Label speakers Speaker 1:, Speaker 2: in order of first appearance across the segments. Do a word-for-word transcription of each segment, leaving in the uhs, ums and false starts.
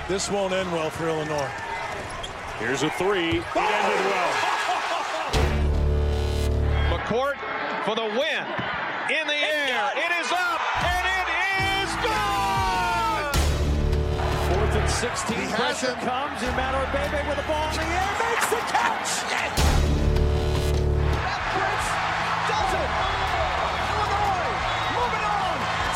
Speaker 1: This won't end well for Illinois.
Speaker 2: Here's a three. It ended well.
Speaker 3: McCourt for the win. In the air. It is up. And it is gone!
Speaker 1: Fourth and sixteen.
Speaker 3: Pressure comes. Emmanuel Bebe with the ball in the air. Makes the catch. Yes!
Speaker 4: That Prince does it. Illinois moving on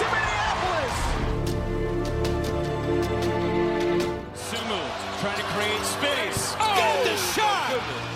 Speaker 4: to Minneapolis.
Speaker 3: Sumu trying to create space. Oh! Got the shot!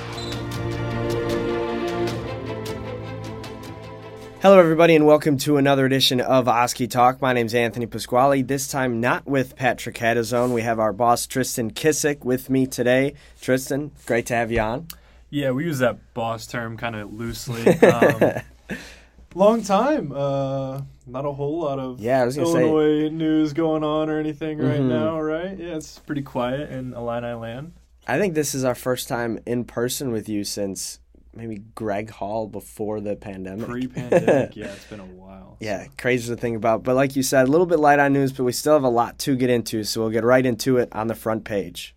Speaker 5: Hello, everybody, and welcome to another edition of Oskee Talk. My name's Anthony Pasquale. This time, not with Patrick Hadazone. We have our boss, Tristan Kissick, with me today. Tristan, great to have you on.
Speaker 6: Yeah, we use that boss term kind of loosely. Um, long time. Uh, not a whole lot of
Speaker 5: yeah, I was gonna
Speaker 6: Illinois
Speaker 5: say,
Speaker 6: news going on or anything right
Speaker 5: mm-hmm.
Speaker 6: now, right? Yeah, it's pretty quiet in Illini land.
Speaker 5: I think this is our first time in person with you since maybe Greg Hall before the pandemic.
Speaker 6: Pre-pandemic, yeah, it's been a while.
Speaker 5: Yeah, so. Crazy to think about. But like you said, a little bit light on news, but we still have a lot to get into, so we'll get right into it on the front page.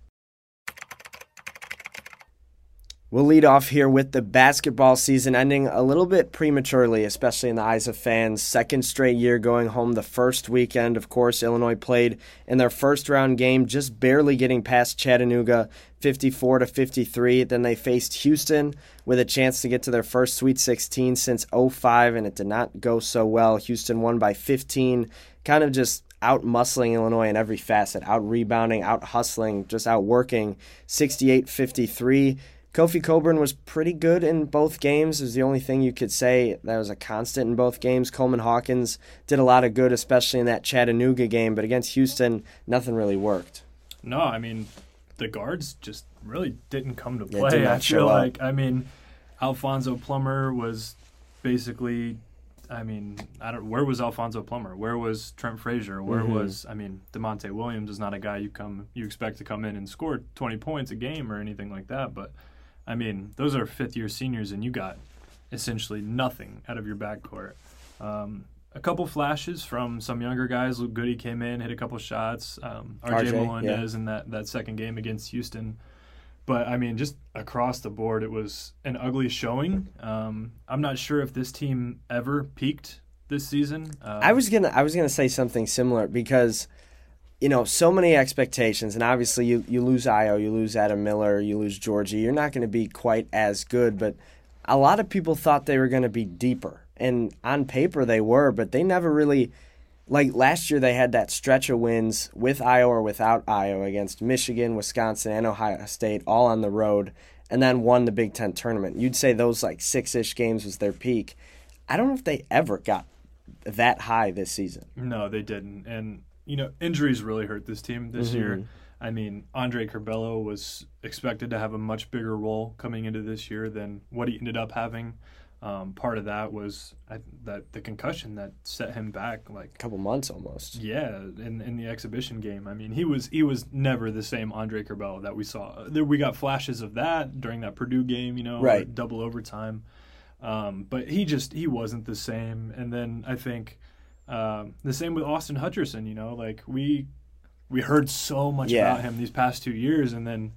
Speaker 5: We'll lead off here with the basketball season ending a little bit prematurely, especially in the eyes of fans. Second straight year going home the first weekend. Of course, Illinois played in their first round game, just barely getting past Chattanooga, fifty-four to fifty-three. Then they faced Houston with a chance to get to their first Sweet sixteen since oh five, and it did not go so well. Houston won by fifteen, kind of just out-muscling Illinois in every facet, out-rebounding, out-hustling, just out-working, sixty-eight fifty-three. Kofi Cockburn was pretty good in both games. It was the only thing you could say that was a constant in both games. Coleman Hawkins did a lot of good, especially in that Chattanooga game, but against Houston, nothing really worked.
Speaker 6: No, I mean, the guards just really didn't come to
Speaker 5: Yeah,
Speaker 6: play.
Speaker 5: did not
Speaker 6: I
Speaker 5: show
Speaker 6: feel
Speaker 5: up.
Speaker 6: like, I mean, Alfonso Plummer was basically, I mean, I don't. Where was Alfonso Plummer? Where was Trent Frazier? Where
Speaker 5: Mm-hmm.
Speaker 6: was, I mean, DeMonte Williams is not a guy you come you expect to come in and score twenty points a game or anything like that, but I mean, those are fifth-year seniors, and you got essentially nothing out of your backcourt. Um, a couple flashes from some younger guys. Luke Goody came in, hit a couple shots. Um, R J, Melendez
Speaker 5: yeah.
Speaker 6: in that, that second game against Houston. But, I mean, just across the board, it was an ugly showing. Um, I'm not sure if this team ever peaked this season. Uh,
Speaker 5: I was gonna, I was gonna say something similar because, you know, so many expectations, and obviously you, you lose Io, you lose Adam Miller, you lose Georgie. You're not going to be quite as good, but a lot of people thought they were going to be deeper, and on paper they were, but they never really, like last year they had that stretch of wins with Io or without Io against Michigan, Wisconsin, and Ohio State, all on the road, and then won the Big Ten tournament. You'd say those like six-ish games was their peak. I don't know if they ever got that high this season.
Speaker 6: No, they didn't, and you know, injuries really hurt this team this
Speaker 5: Mm-hmm.
Speaker 6: year. I mean, Andre Curbelo was expected to have a much bigger role coming into this year than what he ended up having. Um, part of that was I, that the concussion that set him back, like
Speaker 5: A couple months almost.
Speaker 6: yeah, in in the exhibition game. I mean, he was he was never the same Andre Curbelo that we saw. There, we got flashes of that during that Purdue game, you know,
Speaker 5: Right.
Speaker 6: double overtime. Um, but he just he wasn't the same. And then I think. Um, the same with Austin Hutcherson, you know, like we we heard so much
Speaker 5: Yeah.
Speaker 6: about him these past two years, and then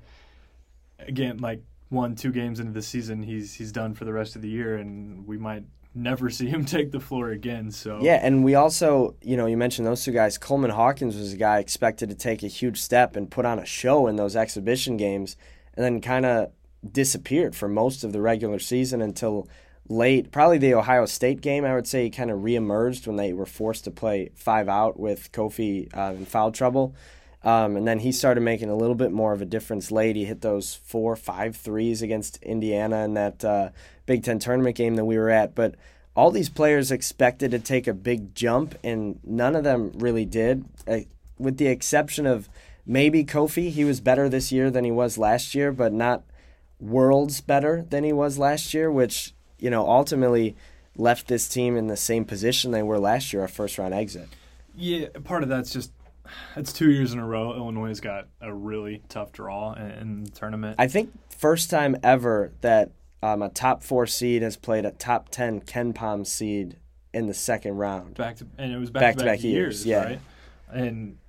Speaker 6: again, like one, two games into the season, he's he's done for the rest of the year, and we might never see him take the floor again. So
Speaker 5: Yeah, and we also, you know, you mentioned those two guys. Coleman Hawkins was a guy expected to take a huge step and put on a show in those exhibition games, and then kind of disappeared for most of the regular season until late, probably the Ohio State game. I would say he kind of reemerged when they were forced to play five out with Kofi uh, in foul trouble. Um, and then he started making a little bit more of a difference late. He hit those four, five threes against Indiana in that uh, Big Ten tournament game that we were at. But all these players expected to take a big jump, and none of them really did, uh, with the exception of maybe Kofi. He was better this year than he was last year, but not worlds better than he was last year, which, you know, ultimately left this team in the same position they were last year, a first-round exit.
Speaker 6: Yeah, part of that's just it's two years in a row. Illinois has got a really tough draw in, in the tournament.
Speaker 5: I think first time ever that um, a top four seed has played a top ten Ken Pom seed in the second round.
Speaker 6: Back to and it was back,
Speaker 5: Back
Speaker 6: to
Speaker 5: to
Speaker 6: back
Speaker 5: back
Speaker 6: years,
Speaker 5: years, yeah.
Speaker 6: right? And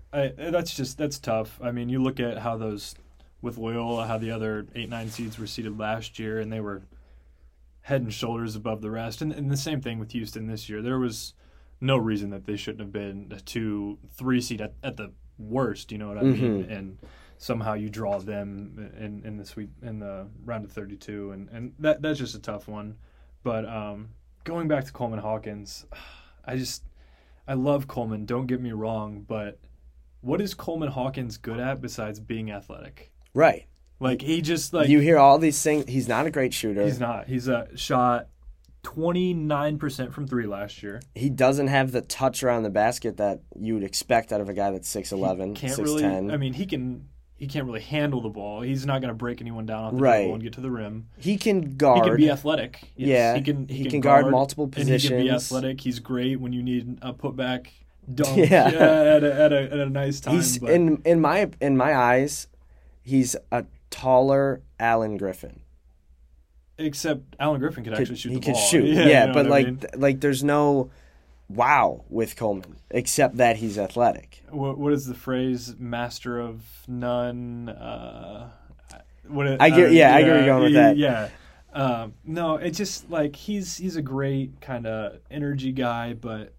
Speaker 6: I, that's just that's tough. I mean, you look at how those with Loyola, how the other eight nine seeds were seeded last year, and they were head and shoulders above the rest. And, and the same thing with Houston this year. There was no reason that they shouldn't have been a two, three seed at, at the worst. You know what I mean?
Speaker 5: Mm-hmm.
Speaker 6: And somehow you draw them in, in the sweep in the round of thirty-two, and, and that that's just a tough one. But um, going back to Coleman Hawkins, I just I love Coleman. Don't get me wrong, but what is Coleman Hawkins good at besides being athletic?
Speaker 5: Right.
Speaker 6: Like he just like
Speaker 5: you hear all these things. He's not a great shooter.
Speaker 6: He's not. He's a shot twenty-nine percent from three last year.
Speaker 5: He doesn't have the touch around the basket that you would expect out of a guy that's six eleven,
Speaker 6: Can't
Speaker 5: six
Speaker 6: really.
Speaker 5: ten.
Speaker 6: I mean, he can. He can't really handle the ball. He's not going to break anyone down off the
Speaker 5: Right.
Speaker 6: dribble and get to the rim.
Speaker 5: He can guard.
Speaker 6: He can be athletic. Yes.
Speaker 5: Yeah,
Speaker 6: he can. He,
Speaker 5: he
Speaker 6: can,
Speaker 5: can guard
Speaker 6: guard
Speaker 5: multiple
Speaker 6: And he can be
Speaker 5: positions.
Speaker 6: athletic. He's great when you need a putback dunk
Speaker 5: Yeah.
Speaker 6: at, a, at, a, at a nice time.
Speaker 5: He's
Speaker 6: but
Speaker 5: in in my in my eyes, he's a taller Alan Griffin.
Speaker 6: except Alan Griffin could actually shoot
Speaker 5: he
Speaker 6: the
Speaker 5: could
Speaker 6: ball.
Speaker 5: shoot,
Speaker 6: Yeah,
Speaker 5: yeah,
Speaker 6: you know
Speaker 5: but
Speaker 6: what I
Speaker 5: like
Speaker 6: mean?
Speaker 5: th- like there's no wow with Coleman except that he's athletic.
Speaker 6: What, what is the phrase? Master of none. Uh, what it,
Speaker 5: I get-
Speaker 6: uh,
Speaker 5: yeah, I get where you're going with that.
Speaker 6: Yeah. Um, no, it's just like he's he's a great kind of energy guy, but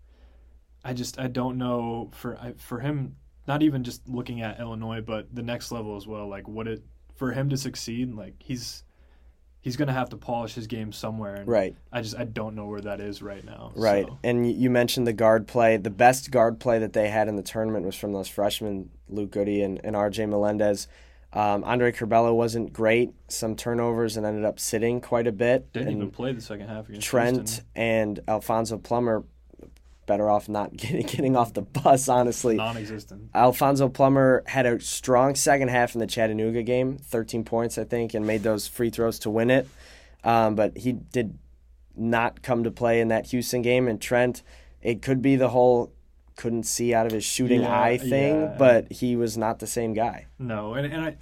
Speaker 6: I just I don't know for I, for him. Not even just looking at Illinois, but the next level as well. Like what it for him to succeed. Like he's he's gonna have to polish his game somewhere. And
Speaker 5: Right.
Speaker 6: I just I don't know where that is right now.
Speaker 5: Right.
Speaker 6: So.
Speaker 5: And y- you mentioned the guard play. The best guard play that they had in the tournament was from those freshmen, Luke Goody and, and R J Melendez. Um, Andre Curbelo wasn't great. Some turnovers and ended up sitting quite a bit.
Speaker 6: Didn't
Speaker 5: and
Speaker 6: even play the second half against
Speaker 5: Trent
Speaker 6: Houston.
Speaker 5: and Alfonso Plummer better off not getting, getting off the bus, honestly.
Speaker 6: Non-existent.
Speaker 5: Alfonso Plummer had a strong second half in the Chattanooga game, thirteen points, I think, and made those free throws to win it. Um, but he did not come to play in that Houston game. And Trent, it could be the whole couldn't see out of his shooting
Speaker 6: Yeah,
Speaker 5: eye thing,
Speaker 6: yeah.
Speaker 5: but he was not the same guy.
Speaker 6: No, and and I,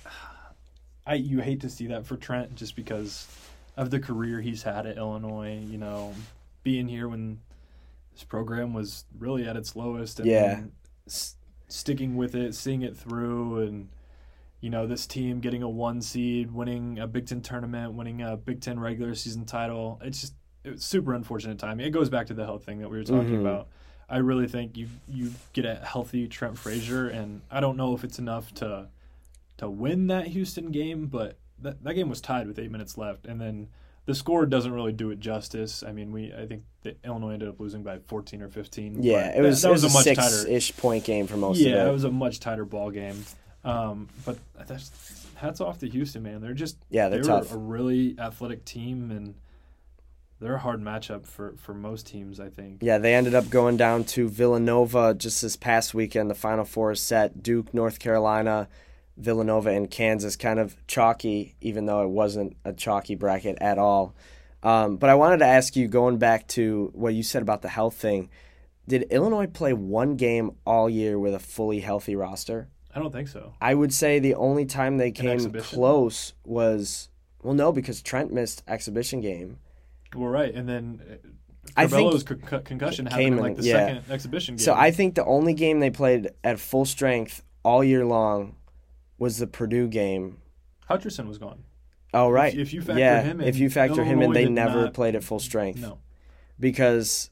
Speaker 6: I you hate to see that for Trent just because of the career he's had at Illinois. You know, being here when his program was really at its lowest, and
Speaker 5: Yeah.
Speaker 6: then s- sticking with it, seeing it through, and you know this team getting a one seed, winning a Big Ten tournament, winning a Big Ten regular season title. It's just it was super unfortunate timing. It goes back to the health thing that we were talking
Speaker 5: Mhm.
Speaker 6: about. I really think you you get a healthy Trent Frazier, and I don't know if it's enough to to win that Houston game, but that that game was tied with eight minutes left, and then the score doesn't really do it justice. I mean, we I think that Illinois ended up losing by fourteen or fifteen.
Speaker 5: Yeah,
Speaker 6: but
Speaker 5: it was,
Speaker 6: that, that
Speaker 5: it was,
Speaker 6: was,
Speaker 5: a
Speaker 6: a much tighter.
Speaker 5: six-ish point game for most
Speaker 6: Yeah,
Speaker 5: of it.
Speaker 6: it was a much tighter ball game. Um, but that's hats off to Houston, man. They're just
Speaker 5: Yeah, they're
Speaker 6: they
Speaker 5: tough.
Speaker 6: were a really athletic team, and they're a hard matchup for, for most teams, I think.
Speaker 5: Yeah, they ended up going down to Villanova just this past weekend. The Final Four is set. Duke, North Carolina, Villanova, and Kansas. Kind of chalky, even though it wasn't a chalky bracket at all. Um, but I wanted to ask you, going back to what you said about the health thing, did Illinois play one game all year with a fully healthy roster?
Speaker 6: I don't think so.
Speaker 5: I would say the only time they came
Speaker 6: exhibition?
Speaker 5: close was, well, no, because Trent missed exhibition game.
Speaker 6: Well, right, and then
Speaker 5: I think
Speaker 6: Carbelo's con- concussion happened
Speaker 5: came
Speaker 6: in
Speaker 5: in-
Speaker 6: like the
Speaker 5: yeah.
Speaker 6: second exhibition game.
Speaker 5: So I think the only game they played at full strength all year long was the Purdue game.
Speaker 6: Hutcherson was gone.
Speaker 5: Oh, right.
Speaker 6: If you factor
Speaker 5: yeah,
Speaker 6: him in,
Speaker 5: if you factor him in,
Speaker 6: Illinois
Speaker 5: they
Speaker 6: did
Speaker 5: never
Speaker 6: not-
Speaker 5: played at full strength.
Speaker 6: No.
Speaker 5: Because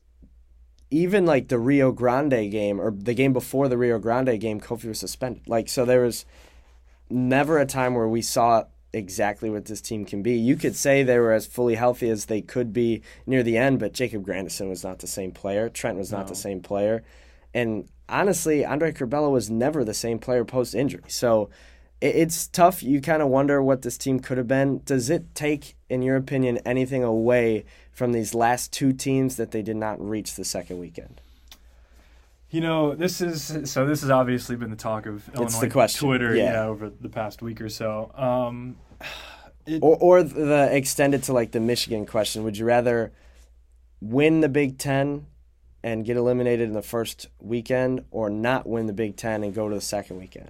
Speaker 5: even like the Rio Grande game, or the game before the Rio Grande game, Kofi was suspended. Like, so there was never a time where we saw exactly what this team can be. You could say they were as fully healthy as they could be near the end, but Jacob Grandison was not the same player. Trent was not
Speaker 6: No.
Speaker 5: the same player. And honestly, Andre Curbelo was never the same player post-injury. So it, it's tough. You kind of wonder what this team could have been. Does it take, in your opinion, anything away from these last two teams that they did not reach the second weekend?
Speaker 6: You know, this is so. This has obviously been the talk of Illinois
Speaker 5: It's the question,
Speaker 6: Twitter,
Speaker 5: yeah.
Speaker 6: yeah. over the past week or so. Um, it,
Speaker 5: Or, or the extended to like the Michigan question. Would you rather win the Big Ten and get eliminated in the first weekend, or not win the Big Ten and go to the second weekend?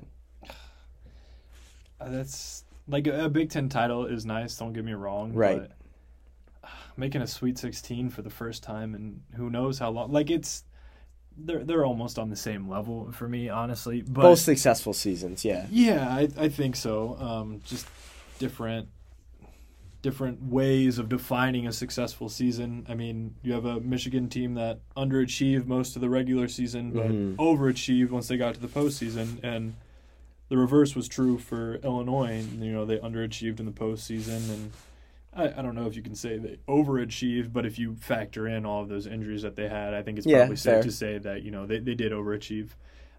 Speaker 6: that's like a, a Big Ten title is nice. Don't get me wrong,
Speaker 5: Right.
Speaker 6: But uh, making a Sweet sixteen for the first time, and who knows how long? Like it's they're they're almost on the same level for me, honestly. But
Speaker 5: Both successful seasons, yeah.
Speaker 6: yeah, I I think so. Um, just different different ways of defining a successful season. I mean, you have a Michigan team that underachieved most of the regular season, but
Speaker 5: Mm-hmm.
Speaker 6: overachieved once they got to the postseason, and the reverse was true for Illinois. You know, they underachieved in the postseason, and I, I don't know if you can say they overachieved, but if you factor in all of those injuries that they had, I think it's
Speaker 5: Yeah,
Speaker 6: probably safe
Speaker 5: fair.
Speaker 6: to say that, you know, they, they did overachieve.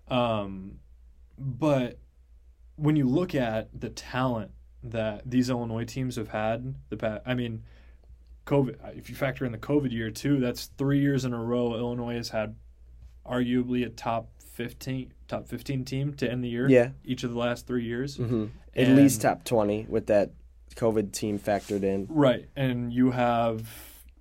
Speaker 6: Um, but when you look at the talent that these Illinois teams have had, the past, I mean, COVID, if you factor in the COVID year too, that's three years in a row Illinois has had arguably a top fifteen top fifteen team to end the year.
Speaker 5: Yeah.
Speaker 6: Each of the last three years.
Speaker 5: hmm At
Speaker 6: And-
Speaker 5: least top twenty with that COVID team factored in.
Speaker 6: Right. And you have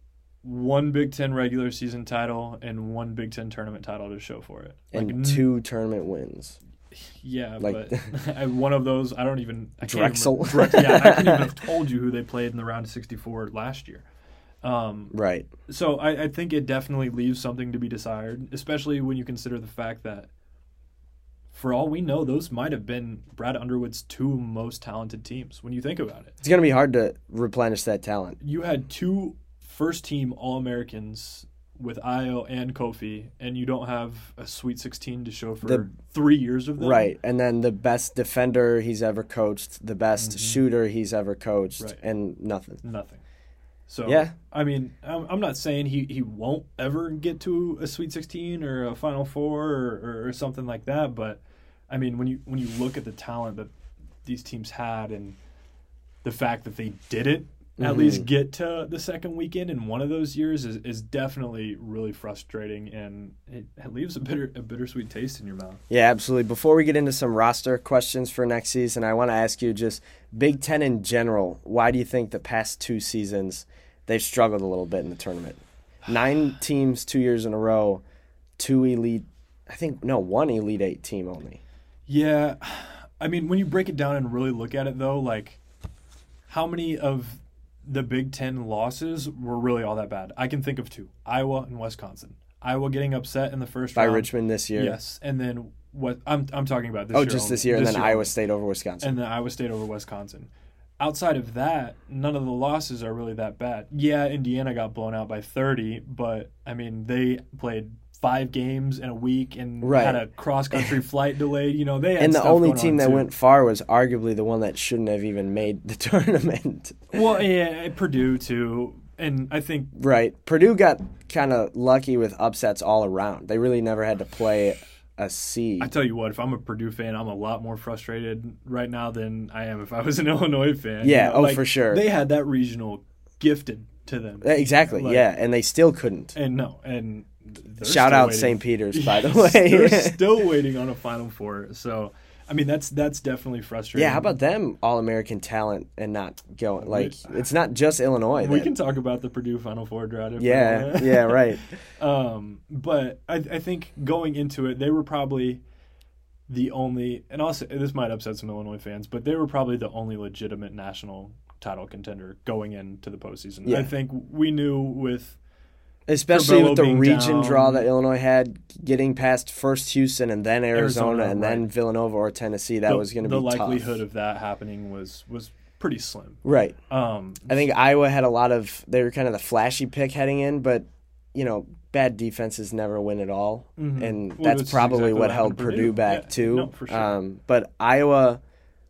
Speaker 6: one Big Ten regular season title and one Big Ten tournament title to show for it.
Speaker 5: And
Speaker 6: n-
Speaker 5: two tournament wins.
Speaker 6: Yeah,
Speaker 5: like-
Speaker 6: but I, one of those, I don't even... I can't
Speaker 5: Drexel.
Speaker 6: remember- Drex- yeah, I couldn't even have told you who they played in the round of sixty-four last year. Um,
Speaker 5: Right.
Speaker 6: So I, I think it definitely leaves something to be desired, especially when you consider the fact that, for all we know, those might have been Brad Underwood's two most talented teams when you think about it.
Speaker 5: It's going to be hard to replenish that talent.
Speaker 6: You had two first-team All-Americans with Io and Kofi, and you don't have a Sweet sixteen to show for
Speaker 5: The-
Speaker 6: three years of them.
Speaker 5: Right. And then the best defender he's ever coached, the best shooter he's ever coached,
Speaker 6: Right.
Speaker 5: and nothing.
Speaker 6: Nothing. So,
Speaker 5: Yeah.
Speaker 6: I mean, I'm, I'm not saying he, he won't ever get to a Sweet sixteen or a Final Four or, or, or something like that, but, I mean, when you when you look at the talent that these teams had and the fact that they didn't at
Speaker 5: Mm-hmm.
Speaker 6: least get to the second weekend in one of those years is, is definitely really frustrating, and it, it leaves a bitter a bittersweet taste in your mouth.
Speaker 5: Yeah, absolutely. Before we get into some roster questions for next season, I want to ask you just Big Ten in general, why do you think the past two seasons they've struggled a little bit in the tournament? Nine teams two years in a row, two elite, I think, no, one Elite Eight team only.
Speaker 6: Yeah, I mean, when you break it down and really look at it, though, like, how many of the Big Ten losses were really all that bad? I can think of two, Iowa and Wisconsin. Iowa getting upset in the first
Speaker 5: By
Speaker 6: round.
Speaker 5: Richmond this year.
Speaker 6: Yes, and then what I'm I'm talking about this
Speaker 5: Oh,
Speaker 6: year.
Speaker 5: just
Speaker 6: only.
Speaker 5: this year, and then
Speaker 6: year
Speaker 5: Iowa
Speaker 6: only.
Speaker 5: State over Wisconsin.
Speaker 6: And then Iowa State over Wisconsin. Outside of that, none of the losses are really that bad. Yeah, Indiana got blown out by thirty, but, I mean, they played five games in a week and
Speaker 5: Right.
Speaker 6: had a cross-country flight delayed. You know, they had
Speaker 5: and the
Speaker 6: stuff
Speaker 5: only
Speaker 6: going
Speaker 5: team
Speaker 6: on,
Speaker 5: that
Speaker 6: too.
Speaker 5: went far was arguably the one that shouldn't have even made the tournament.
Speaker 6: Well, yeah, Purdue, too. And I think
Speaker 5: Right. Purdue got kind of lucky with upsets all around. They really never had to play a seed.
Speaker 6: I tell you what, if I'm a Purdue fan, I'm a lot more frustrated right now than I am if I was an Illinois fan.
Speaker 5: Yeah,
Speaker 6: You know,
Speaker 5: oh,
Speaker 6: like,
Speaker 5: for sure.
Speaker 6: They had that regional gifted to them.
Speaker 5: Exactly,
Speaker 6: Like,
Speaker 5: yeah, and they still couldn't.
Speaker 6: And no, and they're
Speaker 5: Shout
Speaker 6: still
Speaker 5: out
Speaker 6: waiting.
Speaker 5: Saint Peter's, by the
Speaker 6: Yes,
Speaker 5: way.
Speaker 6: they're still waiting on a Final Four. So, I mean, that's that's definitely frustrating.
Speaker 5: Yeah, how about them All-American talent and not going? Like, it's not just Illinois.
Speaker 6: We
Speaker 5: that-
Speaker 6: can talk about the Purdue Final Four drought. if we
Speaker 5: Yeah,
Speaker 6: want.
Speaker 5: yeah, right.
Speaker 6: Um, but I, I think going into it, they were probably the only, and also this might upset some Illinois fans, but they were probably the only legitimate national title contender going into the postseason.
Speaker 5: Yeah.
Speaker 6: I think we knew with
Speaker 5: Especially with the
Speaker 6: being
Speaker 5: region
Speaker 6: down.
Speaker 5: draw that Illinois had, getting past first Houston and then Arizona,
Speaker 6: Arizona,
Speaker 5: and
Speaker 6: right.
Speaker 5: then Villanova or Tennessee. That
Speaker 6: the,
Speaker 5: was going to
Speaker 6: the
Speaker 5: be
Speaker 6: likelihood
Speaker 5: tough.
Speaker 6: of that happening was was pretty slim.
Speaker 5: Right.
Speaker 6: Um,
Speaker 5: I think Iowa had a lot of. They were kind of the flashy pick heading in, but you know, bad defenses never win at all,
Speaker 6: Mhm.
Speaker 5: and
Speaker 6: Well,
Speaker 5: that's
Speaker 6: that's
Speaker 5: probably
Speaker 6: exactly
Speaker 5: what
Speaker 6: what
Speaker 5: held
Speaker 6: happened to
Speaker 5: Purdue,
Speaker 6: Purdue.
Speaker 5: back
Speaker 6: Yeah,
Speaker 5: too.
Speaker 6: no, for sure.
Speaker 5: Um, but Iowa,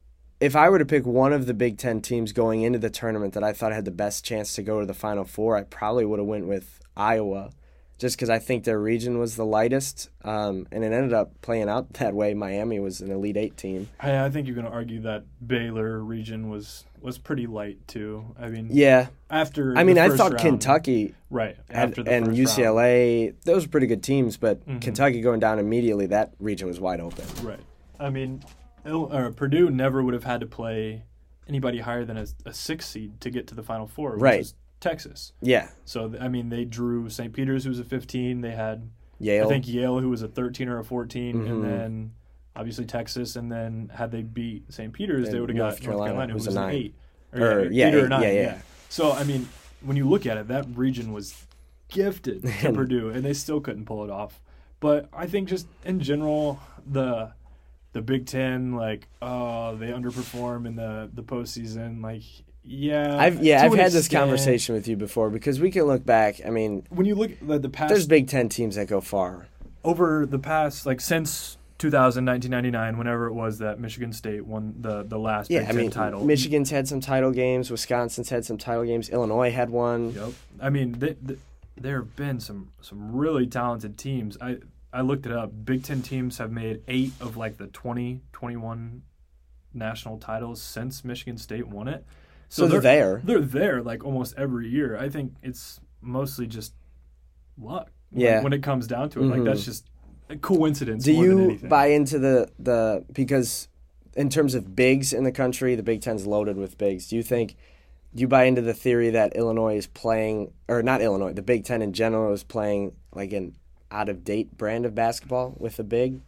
Speaker 5: if I were to pick one of the Big Ten teams going into the tournament that I thought had the best chance to go to the Final Four, I probably would have went with Iowa, just because I think their region was the lightest, um, and it ended up playing out that way. Miami was an Elite Eight team.
Speaker 6: I, I think you're going to argue that Baylor region was was pretty light too. I mean,
Speaker 5: Yeah,
Speaker 6: after
Speaker 5: I mean,
Speaker 6: the
Speaker 5: I
Speaker 6: first
Speaker 5: thought
Speaker 6: round-
Speaker 5: Kentucky
Speaker 6: right
Speaker 5: had,
Speaker 6: after the
Speaker 5: and
Speaker 6: first
Speaker 5: U C L A, those were pretty good teams, but
Speaker 6: Mhm.
Speaker 5: Kentucky going down immediately, that region was wide open.
Speaker 6: round. Right. I mean, Il- or Purdue never would have had to play anybody higher than a, a six seed to get to the Final Four, which
Speaker 5: Right.
Speaker 6: is Texas.
Speaker 5: Yeah,
Speaker 6: So I mean, they drew Saint Peter's, who was a fifteen. They had
Speaker 5: Yale.
Speaker 6: I think Yale, who was a thirteen or a fourteen,
Speaker 5: Mhm.
Speaker 6: and then obviously Texas, and then had they beat Saint Peter's, they
Speaker 5: And
Speaker 6: would have
Speaker 5: North
Speaker 6: got
Speaker 5: Carolina,
Speaker 6: North Carolina, who
Speaker 5: who's
Speaker 6: was
Speaker 5: a
Speaker 6: an
Speaker 5: nine.
Speaker 6: eight.
Speaker 5: Or,
Speaker 6: eight,
Speaker 5: yeah,
Speaker 6: eight or a
Speaker 5: eight,
Speaker 6: nine,
Speaker 5: yeah,
Speaker 6: yeah,
Speaker 5: yeah.
Speaker 6: So I mean, when you look at it, that region was gifted to Purdue, and they still couldn't pull it off. But I think just in general, the the Big Ten, like, oh, they underperform in the, the postseason. Like, yeah.
Speaker 5: I've yeah, I've
Speaker 6: an
Speaker 5: had this
Speaker 6: extent.
Speaker 5: conversation with you before because we can look back. I mean,
Speaker 6: When you look at the, the past
Speaker 5: there's Big Ten teams that go far.
Speaker 6: over the past, like since two thousand, nineteen ninety-nine, whenever it was that Michigan State won the, the last
Speaker 5: Yeah,
Speaker 6: Big
Speaker 5: I
Speaker 6: Ten
Speaker 5: mean,
Speaker 6: title.
Speaker 5: Michigan's had some title games. Wisconsin's had some title games. Illinois had one.
Speaker 6: Yep. I mean, they, they, there have been some, some really talented teams. I I looked it up. Big Ten teams have made eight of like the twenty, twenty-one national titles since Michigan State won it.
Speaker 5: So they're there.
Speaker 6: They're there like almost every year. I think it's mostly just luck. when-
Speaker 5: Yeah.
Speaker 6: When it comes down to it, like
Speaker 5: Mhm.
Speaker 6: that's just a coincidence.
Speaker 5: Do
Speaker 6: more than
Speaker 5: you
Speaker 6: anything.
Speaker 5: buy into the, the because in terms of bigs in the country, the Big Ten's loaded with bigs. Do you think do you buy into the theory that Illinois is playing or not Illinois, the Big Ten in general is playing like an out of date brand of basketball with a big?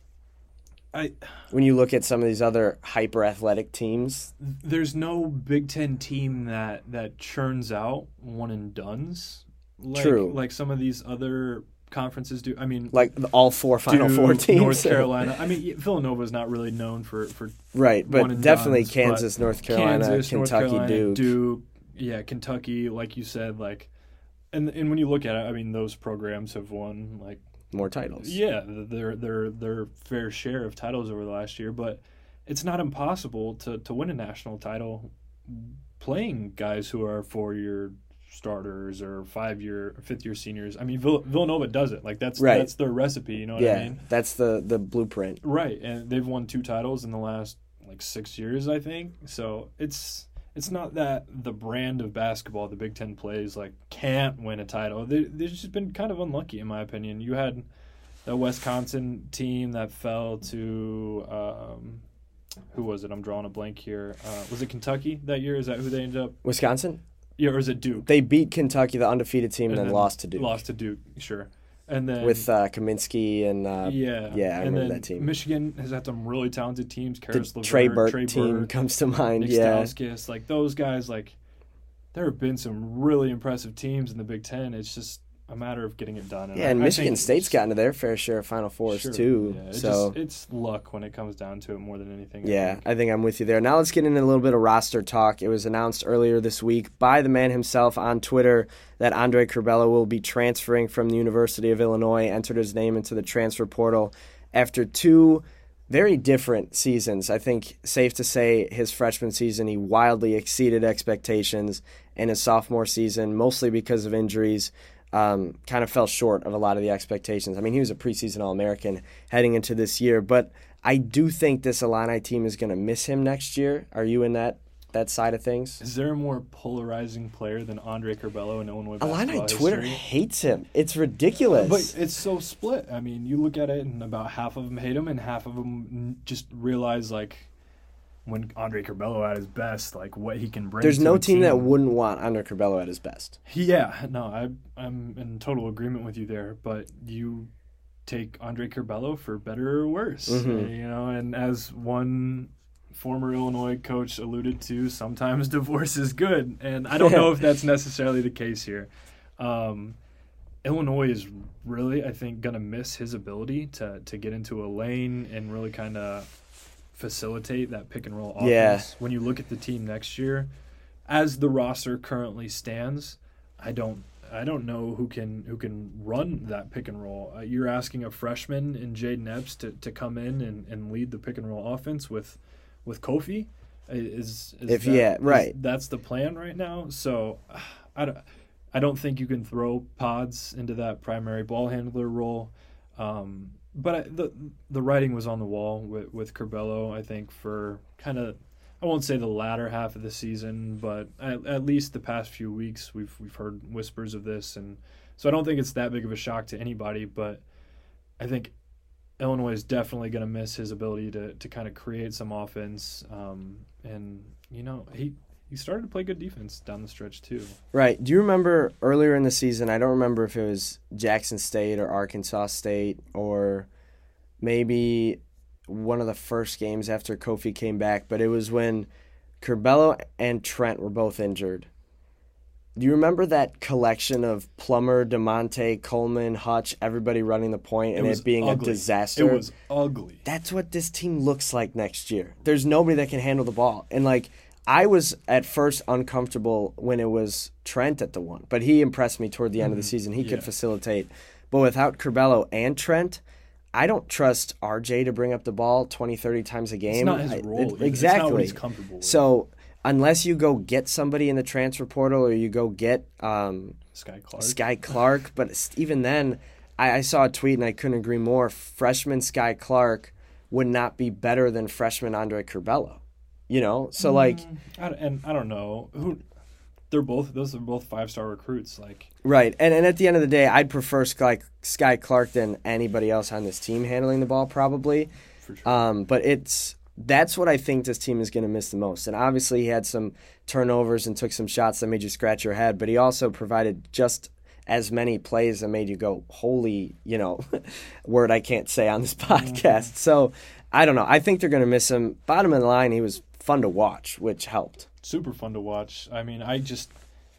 Speaker 6: I
Speaker 5: When you look at some of these other hyper athletic teams,
Speaker 6: there's no Big Ten team that that churns out one and dones. Like,
Speaker 5: True.
Speaker 6: Like some of these other conferences do. I mean,
Speaker 5: like the, all four Final
Speaker 6: Duke,
Speaker 5: Four teams.
Speaker 6: North Carolina. I mean, Villanova is not really known for for
Speaker 5: Right,
Speaker 6: one
Speaker 5: but
Speaker 6: and
Speaker 5: definitely
Speaker 6: dones,
Speaker 5: Kansas,
Speaker 6: but
Speaker 5: North Carolina,
Speaker 6: Kansas, North
Speaker 5: Kentucky,
Speaker 6: Carolina,
Speaker 5: Duke.
Speaker 6: Duke, yeah, Kentucky, like you said, like, and and when you look at it, I mean, those programs have won like
Speaker 5: More titles.
Speaker 6: yeah, their their their fair share of titles over the last year, but it's not impossible to to win a national title playing guys who are four year starters or five year, fifth year seniors. I mean, Vill- Villanova does it. Like that's
Speaker 5: Right.
Speaker 6: that's their recipe. You know what
Speaker 5: Yeah,
Speaker 6: I mean?
Speaker 5: that's the, the blueprint.
Speaker 6: Right, and they've won two titles in the last like six years, I think. So it's it's not that the brand of basketball the Big Ten plays like can't win a title. They they've just been kind of unlucky, in my opinion. You had the Wisconsin team that fell to um, who was it? I'm drawing a blank here. Uh, was it Kentucky that year? Is that who they ended up?
Speaker 5: Wisconsin?
Speaker 6: Yeah, or is it Duke?
Speaker 5: They beat Kentucky, the undefeated team, and,
Speaker 6: And
Speaker 5: then, lost to Duke.
Speaker 6: Lost to Duke, sure. And then
Speaker 5: With uh, Kaminsky and uh,
Speaker 6: yeah,
Speaker 5: yeah, I
Speaker 6: and
Speaker 5: remember
Speaker 6: then
Speaker 5: that team.
Speaker 6: Michigan has had some really talented teams.
Speaker 5: the
Speaker 6: Karis LeVert,
Speaker 5: Trey Burke
Speaker 6: Trey
Speaker 5: team
Speaker 6: Burke,
Speaker 5: comes to mind.
Speaker 6: Nick
Speaker 5: Yeah,
Speaker 6: Stauskas, like those guys. Like there have been some really impressive teams in the Big Ten. It's just a matter of getting it done.
Speaker 5: yeah, and
Speaker 6: I- I
Speaker 5: Michigan
Speaker 6: think
Speaker 5: State's
Speaker 6: it's-
Speaker 5: gotten to their fair share of Final Fours
Speaker 6: sure,
Speaker 5: too.
Speaker 6: Yeah, it's
Speaker 5: so
Speaker 6: just, it's luck when it comes down to it more than anything. I
Speaker 5: yeah,
Speaker 6: think.
Speaker 5: I think I'm with you there. Now let's get into a little bit of roster talk. It was announced earlier this week by the man himself on Twitter that Andre Curbelo will be transferring from the University of Illinois, entered his name into the transfer portal after two very different seasons. I think safe to say his freshman season, he wildly exceeded expectations, and his sophomore season, mostly because of injuries, um, kind of fell short of a lot of the expectations. I mean, he was a preseason All-American heading into this year, but I do think this Illini team is going to miss him next year. Are you in that that side of things?
Speaker 6: Is there a more polarizing player than Andre Curbelo in Illinois basketball
Speaker 5: Illini Twitter
Speaker 6: history?
Speaker 5: hates him. It's ridiculous.
Speaker 6: But it's so split. I mean, you look at it, and about half of them hate him, and half of them just realize, like, when Andre Curbelo at his best, like, what he can bring
Speaker 5: There's
Speaker 6: to
Speaker 5: no
Speaker 6: a
Speaker 5: team, that wouldn't want Andre Curbelo at his best.
Speaker 6: Yeah, no, I, I'm in total agreement with you there, but you take Andre Curbelo for better or worse,
Speaker 5: Mhm.
Speaker 6: you know, and as one former Illinois coach alluded to, sometimes divorce is good, and I don't know if that's necessarily the case here. Um, Illinois is really, I think, going to miss his ability to, to get into a lane and really kind of facilitate that pick and roll offense.
Speaker 5: Yeah.
Speaker 6: When you look at the team next year, as the roster currently stands, I don't I don't know who can who can run that pick and roll. Uh, you're asking a freshman in Jaden Epps to, to come in and, and lead the pick and roll offense with with Kofi. Is, is
Speaker 5: If-
Speaker 6: that-
Speaker 5: yeah,
Speaker 6: is-
Speaker 5: right.
Speaker 6: that's the plan right now. So I don't I don't think you can throw Pods into that primary ball handler role. Um, but I, the the writing was on the wall with with Curbelo, I think, for kind of, I won't say the latter half of the season, but at, at least the past few weeks we've we've heard whispers of this, and so I don't think it's that big of a shock to anybody. But I think Illinois is definitely going to miss his ability to to kind of create some offense, um, and you know he. He started to play good defense down the stretch, too.
Speaker 5: Right. Do you remember earlier in the season, I don't remember if it was Jackson State or Arkansas State or maybe one of the first games after Kofi came back, but it was when Curbelo and Trent were both injured. Do you remember that collection of Plummer, DeMonte, Coleman, Hutch, everybody running the point, and
Speaker 6: It
Speaker 5: it,
Speaker 6: was
Speaker 5: being
Speaker 6: ugly.
Speaker 5: a disaster?
Speaker 6: It was ugly.
Speaker 5: That's what this team looks like next year. There's nobody that can handle the ball. And, like, I was at first uncomfortable when it was Trent at the one, but he impressed me toward the end
Speaker 6: Mm-hmm.
Speaker 5: of the season. He
Speaker 6: Yeah.
Speaker 5: could facilitate. But without Curbelo and Trent, I don't trust R J to bring up the ball twenty, thirty times a game.
Speaker 6: not his
Speaker 5: I-
Speaker 6: role
Speaker 5: it-
Speaker 6: either. It's not
Speaker 5: exactly.
Speaker 6: what he's comfortable with.
Speaker 5: So unless you go get somebody in the transfer portal or you go get um,
Speaker 6: Sky Clark.
Speaker 5: Sky Clark, but s- even then, I, I saw a tweet and I couldn't agree more. Freshman Sky Clark would not be better than freshman Andre Curbelo. You know, so like,
Speaker 6: I, and I don't know who. They're both. Those are both five star recruits. Like
Speaker 5: right. And and at the end of the day, I'd prefer Sky Sky Clark than anybody else on this team handling the ball, probably.
Speaker 6: for sure.
Speaker 5: Um, but it's that's what I think this team is going to miss the most. And obviously, he had some turnovers and took some shots that made you scratch your head. But he also provided just as many plays that made you go, "Holy," you know, word I can't say on this podcast. So I don't know. I think they're going to miss him. Bottom of the line, he was fun to watch, which helped.
Speaker 6: Super fun to watch. I mean, I just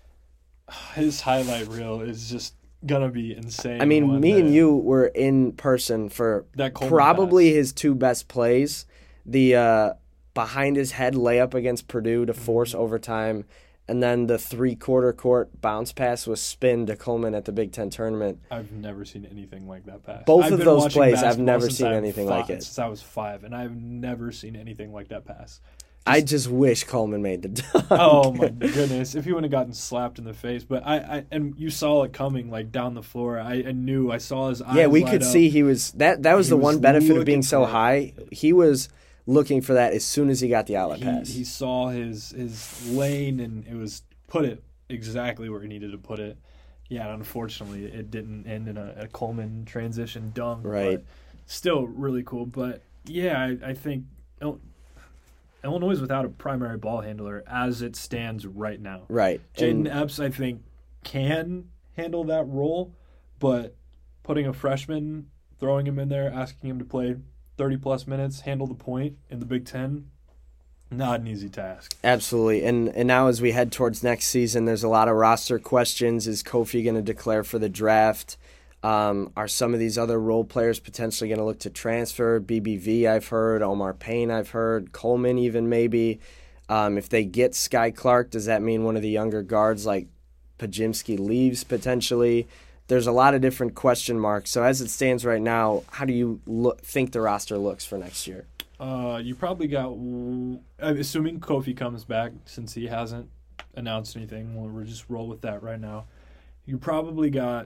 Speaker 6: his highlight reel is just gonna be insane.
Speaker 5: I mean,
Speaker 6: one
Speaker 5: me
Speaker 6: day.
Speaker 5: and you were in person for
Speaker 6: That Coleman
Speaker 5: probably
Speaker 6: pass.
Speaker 5: his two best plays. The uh, behind his head layup against Purdue to force
Speaker 6: Mm-hmm.
Speaker 5: overtime, and then the three-quarter court bounce pass was spin to Coleman at the Big Ten tournament.
Speaker 6: I've never seen anything like that pass.
Speaker 5: Both
Speaker 6: I've
Speaker 5: of
Speaker 6: been
Speaker 5: those
Speaker 6: watching
Speaker 5: plays, I've
Speaker 6: basketball
Speaker 5: never
Speaker 6: since
Speaker 5: seen
Speaker 6: I'm
Speaker 5: anything
Speaker 6: five,
Speaker 5: like it.
Speaker 6: Since I was five, and I've never seen anything like that pass.
Speaker 5: I just wish Coleman made the dunk.
Speaker 6: Oh my goodness! If he wouldn't have gotten slapped in the face, but I, I and you saw it coming like down the floor. I, I knew. I saw his eyes.
Speaker 5: Yeah, we
Speaker 6: light
Speaker 5: could
Speaker 6: up.
Speaker 5: see he was that. That was
Speaker 6: He
Speaker 5: the
Speaker 6: was
Speaker 5: one benefit of being
Speaker 6: looking
Speaker 5: so
Speaker 6: for it.
Speaker 5: high. He was looking for that as soon as he got the outlet
Speaker 6: He,
Speaker 5: pass.
Speaker 6: he saw his his lane, and it was put it exactly where he needed to put it. Yeah, and unfortunately, it didn't end in a, a Coleman transition dunk.
Speaker 5: Right.
Speaker 6: But still really cool. But yeah, I, I think Il- Illinois is without a primary ball handler as it stands right now.
Speaker 5: Right.
Speaker 6: Jaden
Speaker 5: And-
Speaker 6: Epps, I think, can handle that role, but putting a freshman, throwing him in there, asking him to play thirty-plus minutes, handle the point in the Big Ten, not an easy task.
Speaker 5: Absolutely. And and now as we head towards next season, there's a lot of roster questions. Is Kofi going to declare for the draft? Um, are some of these other role players potentially going to look to transfer? B B V, I've heard. Omar Payne, I've heard. Coleman, even maybe. Um, if they get Sky Clark, does that mean one of the younger guards like Pajimski leaves potentially? There's a lot of different question marks. So as it stands right now, how do you look, think the roster looks for next year?
Speaker 6: Uh, you probably got, I'm assuming Kofi comes back since he hasn't announced anything. Well, we'll just roll with that right now. You probably got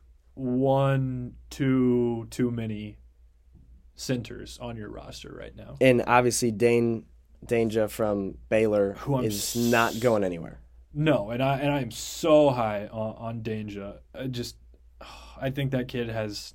Speaker 6: one, two, too many centers on your roster right now.
Speaker 5: And obviously Dane Danger from Baylor
Speaker 6: Who I'm
Speaker 5: is
Speaker 6: s-
Speaker 5: not going anywhere.
Speaker 6: No, and I and I am so high on, on Danger. I just, I think that kid has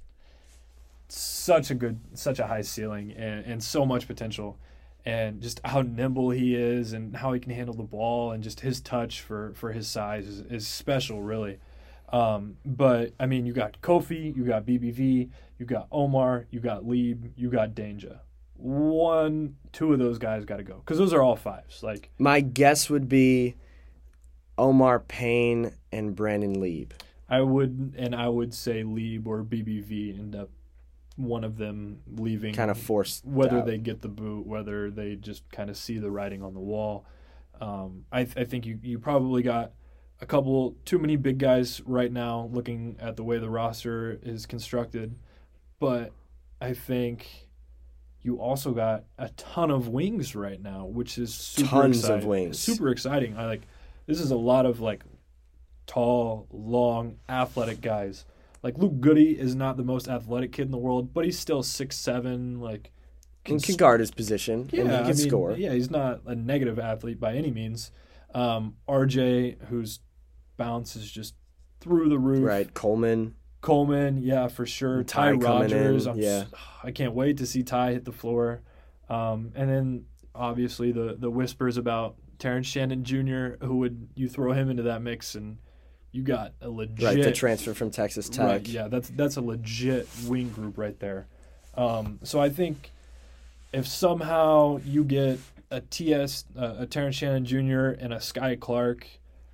Speaker 6: such a good, such a high ceiling and, and so much potential, and just how nimble he is and how he can handle the ball and just his touch for, for his size is, is special, really. Um, but I mean, you got Kofi, you got B B V, you got Omar, you got Lieb, you got Danger. One, two of those guys got to go because those are all fives. Like
Speaker 5: My guess would be Omar Payne and Brandon Lieb.
Speaker 6: I would, and I would say Lieb or B B V end up one of them leaving,
Speaker 5: Kind of forced
Speaker 6: whether
Speaker 5: out.
Speaker 6: they get the boot, whether they just kind of see the writing on the wall. Um, I, I think you, you probably got a couple too many big guys right now looking at the way the roster is constructed, but I think you also got a ton of wings right now, which is super
Speaker 5: Tons of
Speaker 6: exciting.
Speaker 5: wings.
Speaker 6: Super exciting. I like this is a lot of like tall, long, athletic guys. Like Luke Goody is not the most athletic kid in the world, but he's still six seven. Like
Speaker 5: And can guard his position
Speaker 6: yeah,
Speaker 5: and he can
Speaker 6: I mean,
Speaker 5: score.
Speaker 6: Yeah, he's not a negative athlete by any means. Um, R J, whose bounce is just through the roof.
Speaker 5: Right, Coleman.
Speaker 6: Coleman, yeah, for sure.
Speaker 5: And
Speaker 6: Ty,
Speaker 5: Ty coming
Speaker 6: Rogers,
Speaker 5: in,
Speaker 6: I'm,
Speaker 5: yeah.
Speaker 6: s- I can't wait to see Ty hit the floor. Um, and then obviously the the whispers about Terrence Shannon Junior Who would you throw him into that mix and you got a legit
Speaker 5: Right, the transfer from Texas Tech.
Speaker 6: Right, yeah, that's that's a legit wing group right there. Um, so I think if somehow you get a T S, uh, a Terrence Shannon Junior and a Sky Clark,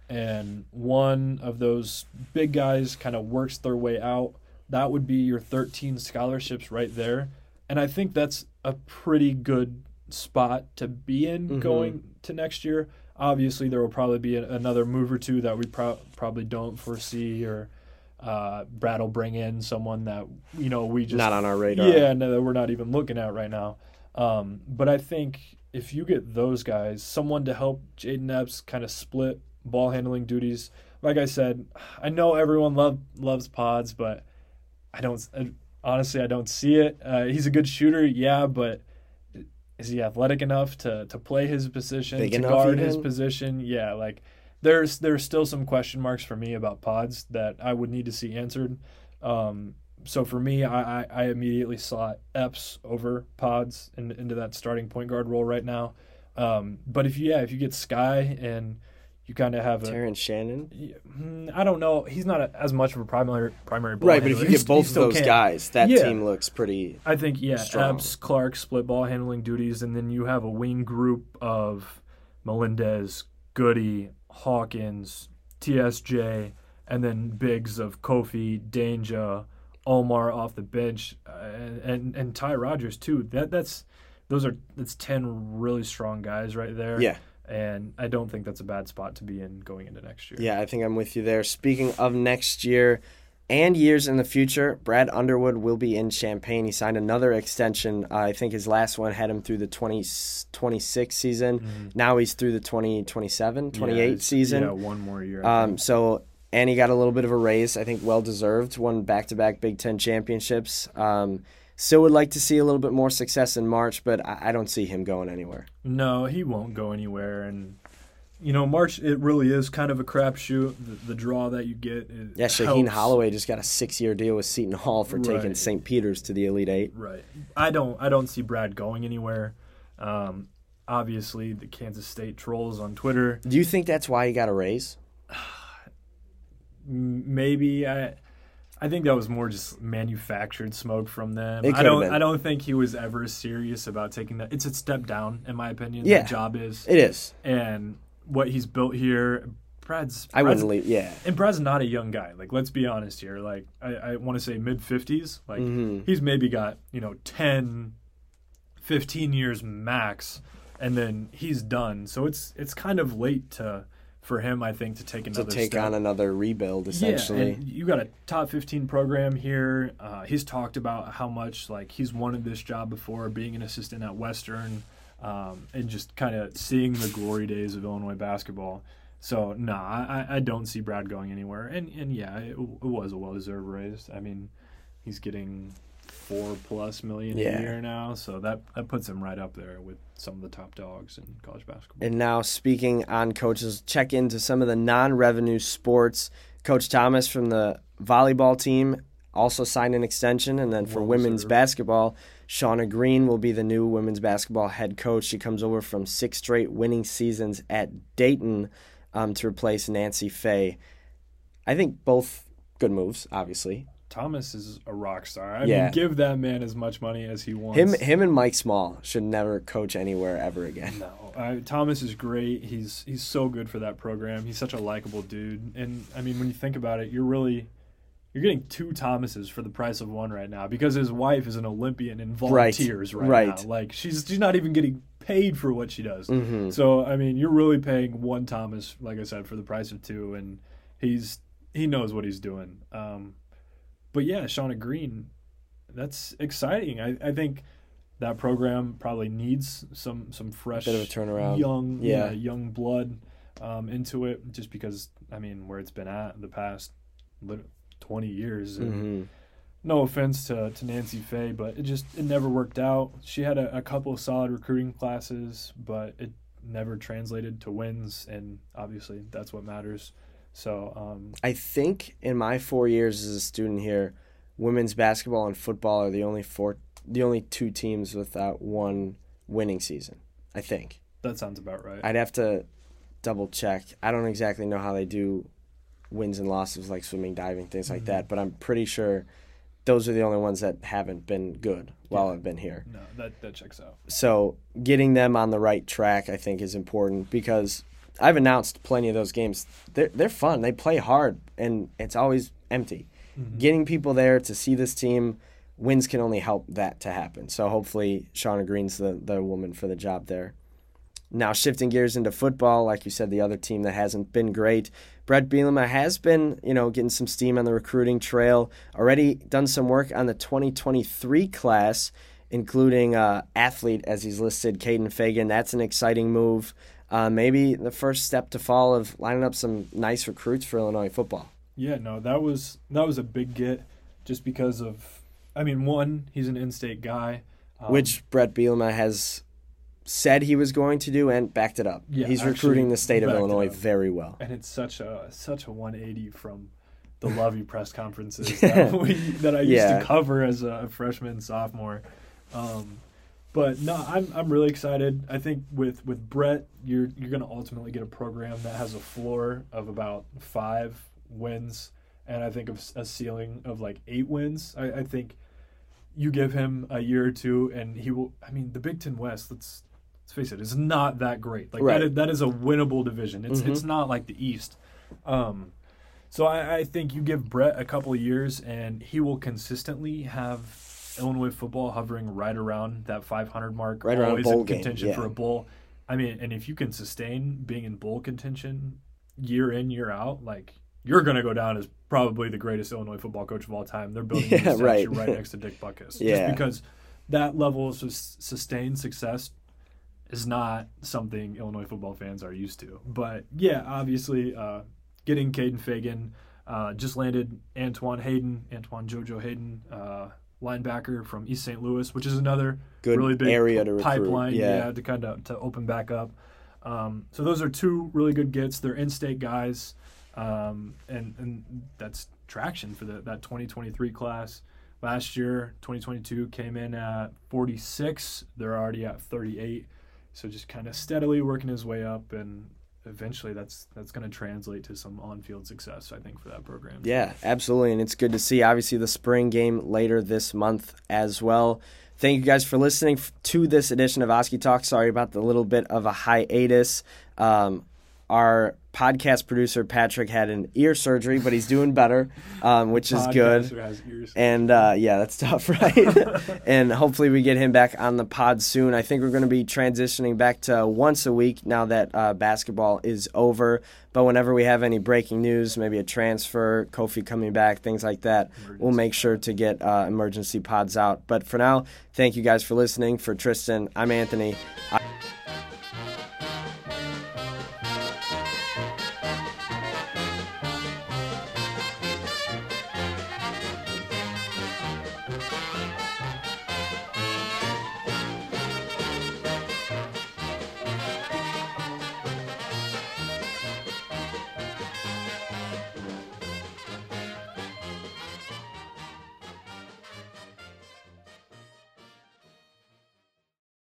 Speaker 6: and one of those big guys kind of works their way out, that would be your thirteen scholarships right there. And I think that's a pretty good spot to be in mm-hmm. going to next year. Obviously, there will probably be a, another move or two that we pro- probably don't foresee, or uh, Brad will bring in someone that, you know, we just...
Speaker 5: Not on our radar.
Speaker 6: Yeah, no, that we're not even looking at right now. Um, but I think if you get those guys, someone to help Jaden Epps kind of split ball handling duties. Like I said, I know everyone love, loves Pods, but I don't... I, honestly, I don't see it. Uh, he's a good shooter, yeah, but... Is he athletic enough to, to play his position,
Speaker 5: Big
Speaker 6: to
Speaker 5: enough
Speaker 6: guard
Speaker 5: even?
Speaker 6: his position? Yeah, like there's there's still some question marks for me about Pods that I would need to see answered. Um, so for me, I, I, I immediately slot Epps over Pods in, into that starting point guard role right now. Um, but if you, yeah, if you get Sky and you kind of have a
Speaker 5: Terrence Shannon,
Speaker 6: I don't know. He's not a, as much of a primary primary ball
Speaker 5: right. But
Speaker 6: handler.
Speaker 5: if you
Speaker 6: He's,
Speaker 5: get both of those
Speaker 6: can.
Speaker 5: guys, that
Speaker 6: yeah.
Speaker 5: team looks pretty.
Speaker 6: I think yeah,
Speaker 5: strong.
Speaker 6: Epps, Clark split ball handling duties, and then you have a wing group of Melendez, Goody, Hawkins, T S J, and then bigs of Kofi, Danja, Omar off the bench, uh, and, and and Ty Rodgers too. That that's those are that's ten really strong guys right there.
Speaker 5: Yeah.
Speaker 6: And I don't think that's a bad spot to be in going into next year.
Speaker 5: Yeah, I think I'm with you there. Speaking of next year and years in the future, Brad Underwood will be in Champaign. He signed another extension. Uh, I think his last one had him through the twenty twenty-six season. Mm-hmm. Now he's through the twenty twenty-seven, twenty-eight
Speaker 6: yeah,
Speaker 5: season.
Speaker 6: Yeah, one more year.
Speaker 5: Um, so, and he got a little bit of a raise. I think well-deserved. Won back-to-back Big Ten championships. Um, still would like to see a little bit more success in March, but I, I don't see him going anywhere.
Speaker 6: No, he won't go anywhere. And, you know, March, it really is kind of a crapshoot. The, the draw that you get it
Speaker 5: Yeah, Shaheen
Speaker 6: helps.
Speaker 5: Holloway just got a six-year deal with Seton Hall for taking
Speaker 6: Right.
Speaker 5: Saint Peter's to the Elite Eight.
Speaker 6: Right. I don't I don't see Brad going anywhere. Um, obviously, the Kansas State trolls on Twitter.
Speaker 5: Do you think that's why he got a raise?
Speaker 6: Maybe I I think that was more just manufactured smoke from them.
Speaker 5: It
Speaker 6: I
Speaker 5: could've
Speaker 6: don't
Speaker 5: been.
Speaker 6: I don't think he was ever serious about taking that. It's a step down, in my opinion.
Speaker 5: Yeah.
Speaker 6: The job is.
Speaker 5: It is.
Speaker 6: And what he's built here, Brad's.
Speaker 5: I
Speaker 6: Brad's,
Speaker 5: wouldn't leave. Yeah.
Speaker 6: And Brad's not a young guy. Like, let's be honest here. Like, I, I want to say mid fifties. Like,
Speaker 5: Mhm.
Speaker 6: he's maybe got, you know, ten, fifteen years max, and then he's done. So it's it's kind of late to for him, I think, to take
Speaker 5: To
Speaker 6: another
Speaker 5: take
Speaker 6: step.
Speaker 5: on another rebuild, essentially.
Speaker 6: Yeah, and you got a top fifteen program here. Uh, he's talked about how much like he's wanted this job before, being an assistant at Western, um, and just kind of seeing the glory days of Illinois basketball. So no, nah, I, I don't see Brad going anywhere. And and yeah, it, it was a well-deserved raise. I mean, he's getting four plus million
Speaker 5: Yeah.
Speaker 6: a year now, so that that puts him right up there with some of the top dogs in college basketball.
Speaker 5: And now, speaking on coaches, check into some of the non-revenue sports. Coach Thomas from the volleyball team also signed an extension. And then for
Speaker 6: Well
Speaker 5: women's
Speaker 6: deserved.
Speaker 5: basketball, Shauna Green will be the new women's basketball head coach. She comes over from six straight winning seasons at Dayton um, to replace Nancy Fay. I think both good moves, obviously.
Speaker 6: Thomas is a rock star. I
Speaker 5: Yeah.
Speaker 6: mean, give that man as much money as he wants.
Speaker 5: Him, him and Mike Small should never coach anywhere ever again.
Speaker 6: No, uh, Thomas is great. He's he's so good for that program. He's such a likable dude. And I mean, when you think about it, you're really you're getting two Thomases for the price of one right now because his wife is an Olympian and volunteers right,
Speaker 5: right.
Speaker 6: now. Like she's she's not even getting paid for what she does.
Speaker 5: Mhm.
Speaker 6: So I mean, you're really paying one Thomas, like I said, for the price of two, and he's he knows what he's doing. Um, but yeah, Shauna Green, that's exciting. I, I think that program probably needs some some fresh,
Speaker 5: Bit of a turnaround.
Speaker 6: young,
Speaker 5: Yeah.
Speaker 6: yeah, young blood um, into it. Just because I mean, where it's been at the past lit- twenty years. And
Speaker 5: Mm-hmm.
Speaker 6: no offense to, to Nancy Fay, but it just it never worked out. She had a, a couple of solid recruiting classes, but it never translated to wins, and obviously that's what matters. So um,
Speaker 5: I think in my four years as a student here, women's basketball and football are the only four, the only two teams without one winning season. I think.
Speaker 6: that sounds about right.
Speaker 5: I'd have to double check. I don't exactly know how they do wins and losses like swimming, diving, things like
Speaker 6: Mhm.
Speaker 5: that, but I'm pretty sure those are the only ones that haven't been good while
Speaker 6: Yeah.
Speaker 5: I've been here.
Speaker 6: no, that that checks out.
Speaker 5: So getting them on the right track, I think, is important because I've announced plenty of those games. They're they're fun. They play hard, and it's always empty. Mm-hmm. Getting people there to see this team, wins can only help that to happen. So hopefully Shauna Green's the, the woman for the job there. Now shifting gears into football, like you said, the other team that hasn't been great. Brett Bielema has been, you know, getting some steam on the recruiting trail. Already done some work on the twenty twenty-three class, including uh, athlete, as he's listed, Caden Fagan. That's an exciting move. Uh, maybe the first step to fall of lining up some nice recruits for Illinois football.
Speaker 6: Yeah, no, that was that was a big get just because of, I mean, one, he's an in-state guy. Um,
Speaker 5: Which Brett Bielema has said he was going to do and backed it up.
Speaker 6: Yeah,
Speaker 5: he's recruiting the state of
Speaker 6: backed it
Speaker 5: Illinois
Speaker 6: up.
Speaker 5: very well.
Speaker 6: And it's such a such a one eighty from the Lovey press conferences that, we, that I used
Speaker 5: Yeah.
Speaker 6: to cover as a freshman, sophomore. Um, but no, I'm I'm really excited. I think with, with Brett, you're you're going to ultimately get a program that has a floor of about five wins, and I think of a ceiling of like eight wins. I, I think you give him a year or two, and he will. I mean, the Big Ten West. Let's let's face it, is not that great. Like
Speaker 5: right.
Speaker 6: that, is, that is a winnable division. It's
Speaker 5: Mm-hmm.
Speaker 6: it's not like the East. Um, so I, I think you give Brett a couple of years, and he will consistently have Illinois football hovering right around that five hundred mark,
Speaker 5: right around
Speaker 6: always
Speaker 5: bowl
Speaker 6: in
Speaker 5: game,
Speaker 6: contention
Speaker 5: yeah.
Speaker 6: for a bowl. I mean, and if you can sustain being in bowl contention year in, year out, like you're going to go down as probably the greatest Illinois football coach of all time. They're building
Speaker 5: Yeah,
Speaker 6: a statue
Speaker 5: right.
Speaker 6: right next to Dick Butkus.
Speaker 5: Yeah.
Speaker 6: Just because that level of sus- sustained success is not something Illinois football fans are used to. But, yeah, obviously uh, getting Caden Fagan, uh, just landed Antoine Hayden, Antoine Jojo Hayden, uh, linebacker from East Saint Louis, which is another
Speaker 5: Good
Speaker 6: really big
Speaker 5: area to recruit.
Speaker 6: pipeline
Speaker 5: Yeah.
Speaker 6: yeah, to kind of to open back up. Um, so those are two really good gets. They're in-state guys, um, and and that's traction for the, that twenty twenty-three class. Last year, twenty twenty-two came in at forty-six. They're already at thirty-eight. So just kind of steadily working his way up, and eventually that's that's going to translate to some on-field success, I think, for that program.
Speaker 5: Yeah, absolutely, and it's good to see. Obviously, the spring game later this month as well. Thank you guys for listening to this edition of Oski Talk. Sorry about the little bit of a hiatus. Um, our podcast producer, Patrick, had an ear surgery, but he's doing better, um, which is good.
Speaker 6: Podcaster has ears.
Speaker 5: And, uh, yeah, that's tough, right? And hopefully we get him back on the pod soon. I think we're going to be transitioning back to once a week now that uh, basketball is over. But whenever we have any breaking news, maybe a transfer, Kofi coming back, things like that, emergency. We'll make sure to get uh, emergency pods out. But for now, thank you guys for listening. For Tristan, I'm Anthony. I-